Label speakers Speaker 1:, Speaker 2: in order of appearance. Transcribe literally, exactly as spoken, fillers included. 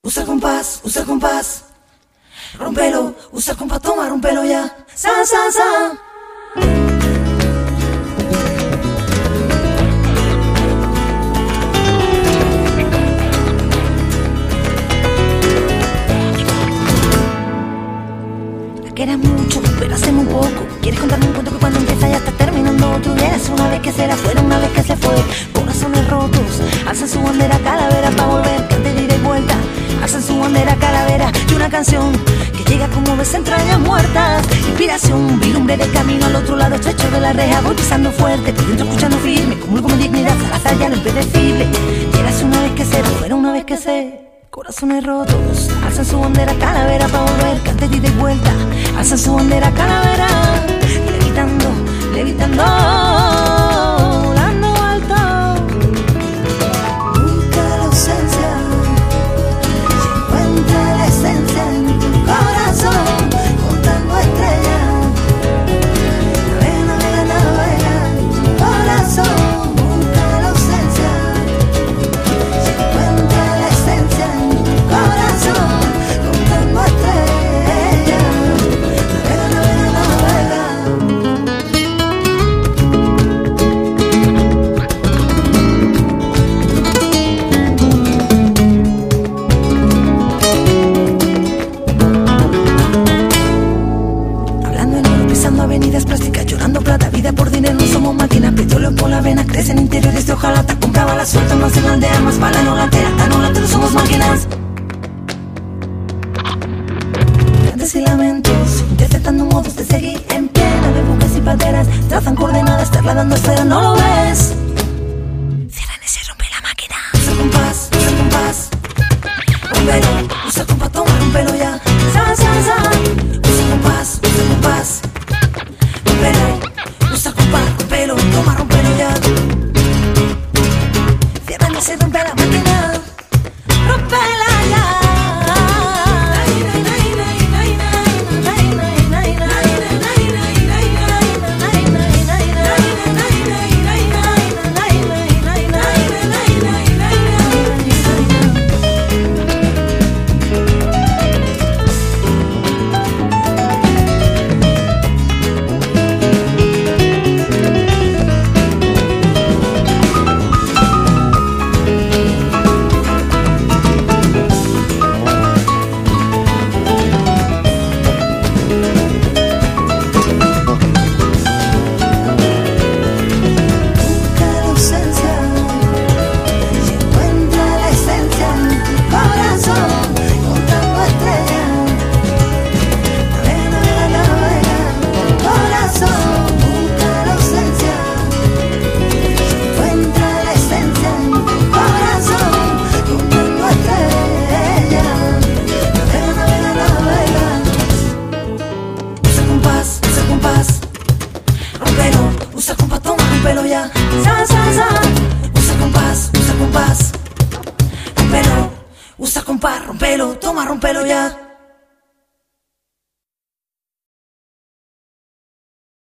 Speaker 1: Usa el compás, usa el compás. Rompelo, usa el compás, toma, rompelo ya. Sa, sa, sa. Que era mucho, pero hacemos poco. Quieres contarme un cuento que cuando empieza ya está terminando otro. Y eres una vez que será fuera, una vez que se fue. Corazones rotos, alzan su bandera calavera pa' volver, que antes de ida y vuelta. Alzan su bandera calavera y una canción que llega como ves entrañas muertas. Inspiración, vislumbre de camino al otro lado estrecho de la reja. Voy pisando fuerte, por dentro escuchando firme, comulgo con dignidad, salazar ya lo impredecible. Y eras una vez que será fuera, una vez que se. Corazones rotos, alzan su bandera calavera pa' volver, que antes de ida y vuelta. Alzan su bandera calavera, levitando, levitando, volando alto. Busca la ausencia, se encuentra la esencia en tu corazón, contando estrellas. Navega, navega, navega en tu corazón. Busca la ausencia, se encuentra la esencia en tu corazón, contando estrellas. Avenidas plásticas, llorando plata, vida por dinero, no somos máquinas, petróleo por las venas, crecen interiores de hojalata, compraba la suelta, más en la aldea, más bala, no la altera, tan no la altera, somos máquinas. Grandes y lamentos, interpretando modos de seguir en pie, naves, buques y pateras, trazan coordenadas, trasladando esferas, no lo ves. Cierran y se rompe la máquina. Usa el compás, usa el compás, rompelo, usa el compás, toma, rompelo ya. Sa, sa, sa. Usa el compás, usa el compás. Rompelo, usa el compás, rompelo, toma, rompelo ya. Cierra y se rompe la máquina. Rompela ya. Usa el compás, toma, rompelo ya. Sa, sa, sa. Usa el compás, usa el compás. Rompelo, usa el compás, rompelo, toma, rompelo ya.